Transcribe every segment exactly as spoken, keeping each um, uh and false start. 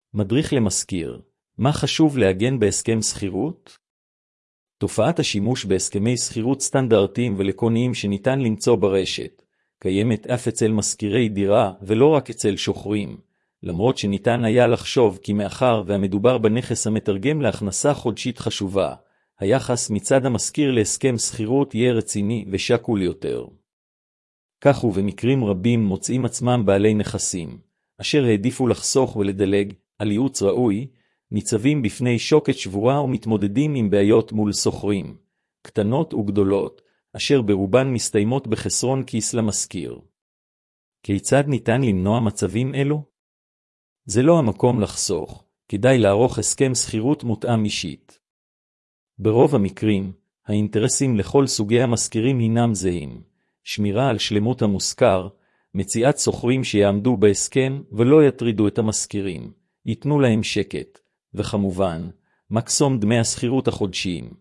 מדריך למזכיר. מה חשוב לעגן בהסכם שכירות? תופעת השימוש בהסכמי שכירות סטנדרטיים ולקוניים שניתן למצוא ברשת, קיימת אף אצל מזכירי דירה ולא רק אצל שוכרים, למרות שניתן היה לחשוב כי מאחר והמדובר בנכס המתרגם להכנסה חודשית חשובה, היחס מצד המזכיר להסכם שכירות יהיה רציני ושקול יותר. כך ובמקרים רבים מוצאים עצמם בעלי נכסים, אשר העדיפו לחסוך ולדלג על ייעוץ ראוי, ניצבים בפני שוקת שבורה ומתמודדים עם בעיות מול סוחרים, קטנות וגדולות, אשר ברובן מסתיימות בחסרון כיס למזכיר. כיצד ניתן למנוע מצבים אלו? זה לא המקום לחסוך, כדאי לערוך הסכם שכירות מותאם אישית. ברוב המקרים, האינטרסים לכל סוגי המזכירים הינם זהים, שמירה על שלמות המושכר, מציאת סוחרים שיעמדו בהסכם ולא יטרידו את המזכירים, ייתנו להם שקט, וכמובן, מקסום דמי השכירות החודשיים.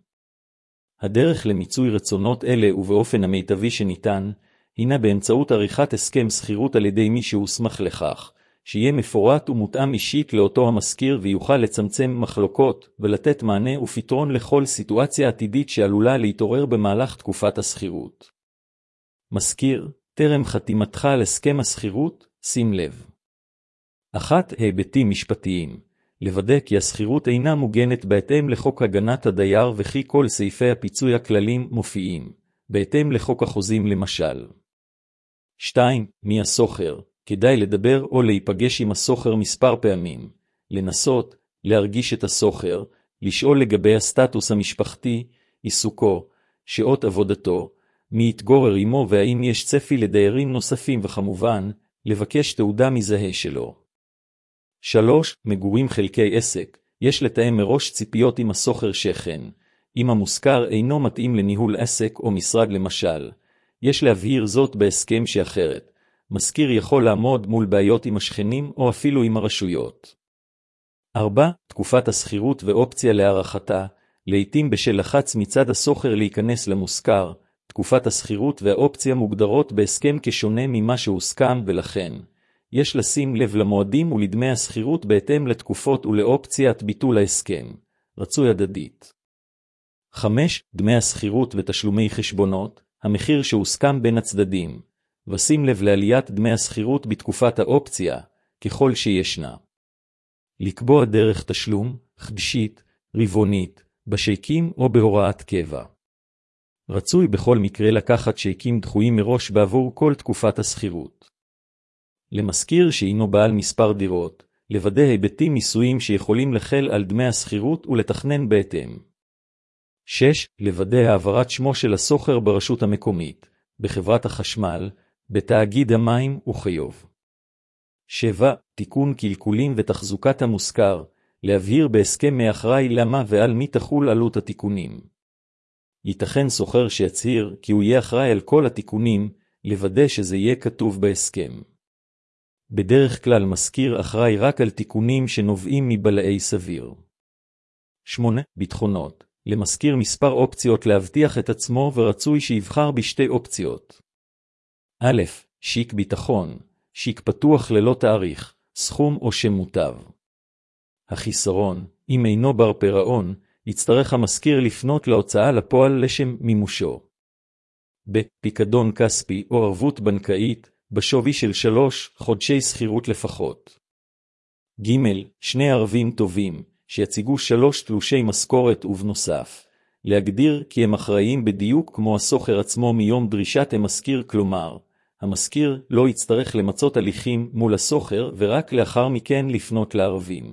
הדרך למיצוי רצונות אלה ובאופן המיטבי שניתן, הינה באמצעות עריכת הסכם שכירות על ידי מי שהוסמך לכך, שיהיה מפורט ומותאם אישית לאותו המזכיר ויוכל לצמצם מחלוקות ולתת מענה ופתרון לכל סיטואציה עתידית שעלולה להתעורר במהלך תקופת השכירות. מזכיר, טרם חתימתך על הסכם השכירות, שים לב. אחת, היבטים משפטיים. לוודא כי השכירות אינה מוגנת בהתאם לחוק הגנת הדייר וכי כל סעיפי הפיצוי הכללים מופיעים, בהתאם לחוק החוזים למשל. שתיים. מי הסוחר? כדאי לדבר או להיפגש עם הסוחר מספר פעמים, לנסות, להרגיש את הסוחר, לשאול לגבי הסטטוס המשפחתי, עיסוקו, שעות עבודתו, מי יתגורר עמו והאם יש צפי לדיירים נוספים וכמובן, לבקש תעודה מזהה שלו. שלוש. מגורים חלקי עסק. יש לתאם מראש ציפיות עם הסוחר שכן. אם המושכר אינו מתאים לניהול עסק או משרד למשל, יש להבהיר זאת בהסכם שאחרת. מזכיר יכול לעמוד מול בעיות עם השכנים או אפילו עם הרשויות. ארבע. תקופת השכירות ואופציה להארכתה. לעתים בשל לחץ מצד הסוחר להיכנס למושכר, תקופת השכירות והאופציה מוגדרות בהסכם כשונה ממה שהוסכם ולכן, יש לשים לב למועדים ולדמי השכירות בהתאם לתקופות ולאופציית ביטול ההסכם. רצוי הדדית. חמש. דמי השכירות ותשלומי חשבונות, המחיר שהוסכם בין הצדדים. ושים לב לעליית דמי השכירות בתקופת האופציה, ככל שישנה. לקבוע דרך תשלום, חדשית, רבעונית, בשייקים או בהוראת קבע. רצוי בכל מקרה לקחת שייקים דחויים מראש בעבור כל תקופת השכירות. למזכיר שהינו בעל מספר דירות, לוודא היבטים מיסויים שיכולים לחל על דמי השכירות ולתכנן בהתאם. שש. לוודא העברת שמו של הסוחר ברשות המקומית, בחברת החשמל, בתאגיד המים וחיוב. שבע. תיקון קלקולים ותחזוקת המושכר, להבהיר בהסכם מאחראי למה ועל מי תחול עלות התיקונים. ייתכן סוחר שיצהיר כי הוא יהיה אחראי על כל התיקונים, לוודא שזה יהיה כתוב בהסכם. בדרך כלל מזכיר אחראי רק על תיקונים שנובעים מבלעי סביר. שמונה. ביטחונות. למזכיר מספר אופציות להבטיח את עצמו ורצוי שיבחר בשתי אופציות. א'. שיק ביטחון. שיק פתוח ללא תאריך, סכום או שם מוטב. החיסרון, אם אינו בר פירעון, יצטרך המזכיר לפנות להוצאה לפועל לשם מימושו. ב. פיקדון כספי או ערבות בנקאית, בשווי של שלוש חודשי שכירות לפחות. ג'. שני ערבים טובים, שיציגו שלוש תלושי משכורת ובנוסף. להגדיר כי הם אחראים בדיוק כמו הסוחר עצמו מיום דרישת המזכיר, כלומר, המזכיר לא יצטרך למצות הליכים מול הסוחר ורק לאחר מכן לפנות לערבים.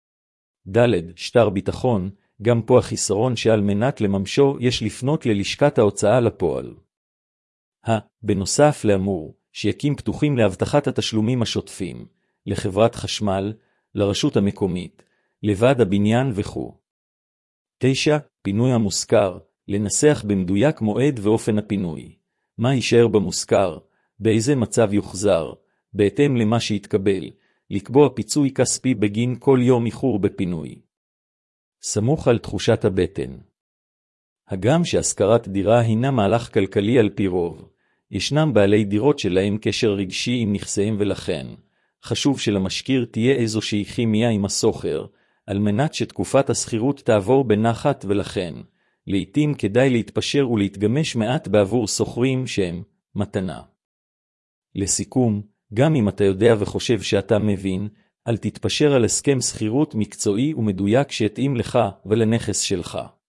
ד'. שטר ביטחון, גם פה החיסרון שעל מנת לממשו יש לפנות ללשכת ההוצאה לפועל. ה. בנוסף לאמור, שייקים פתוחים להבטחת התשלומים השוטפים, לחברת חשמל, לרשות המקומית, לוועד הבניין וכו'. תשע. פינוי המושכר, לנסח במדויק מועד ואופן הפינוי. מה יישאר במושכר, באיזה מצב יוחזר, בהתאם למה שיתקבל, לקבוע פיצוי כספי בגין כל יום איחור בפינוי. סמוך על תחושת הבטן. הגם שהשכרת דירה הינה מהלך כלכלי על פי רוב, ישנם בעלי דירות שלהם קשר רגשי עם נכסיהם ולכן, חשוב שלמשכיר תהיה איזושהי כימיה עם הסוחר, על מנת שתקופת השכירות תעבור בנחת, ולכן, לעתים כדאי להתפשר ולהתגמש מעט בעבור סוחרים שהם מתנה. לסיכום, גם אם אתה יודע וחושב שאתה מבין, אל תתפשר על הסכם שכירות מקצועי ומדויק שיתאים לך ולנכס שלך.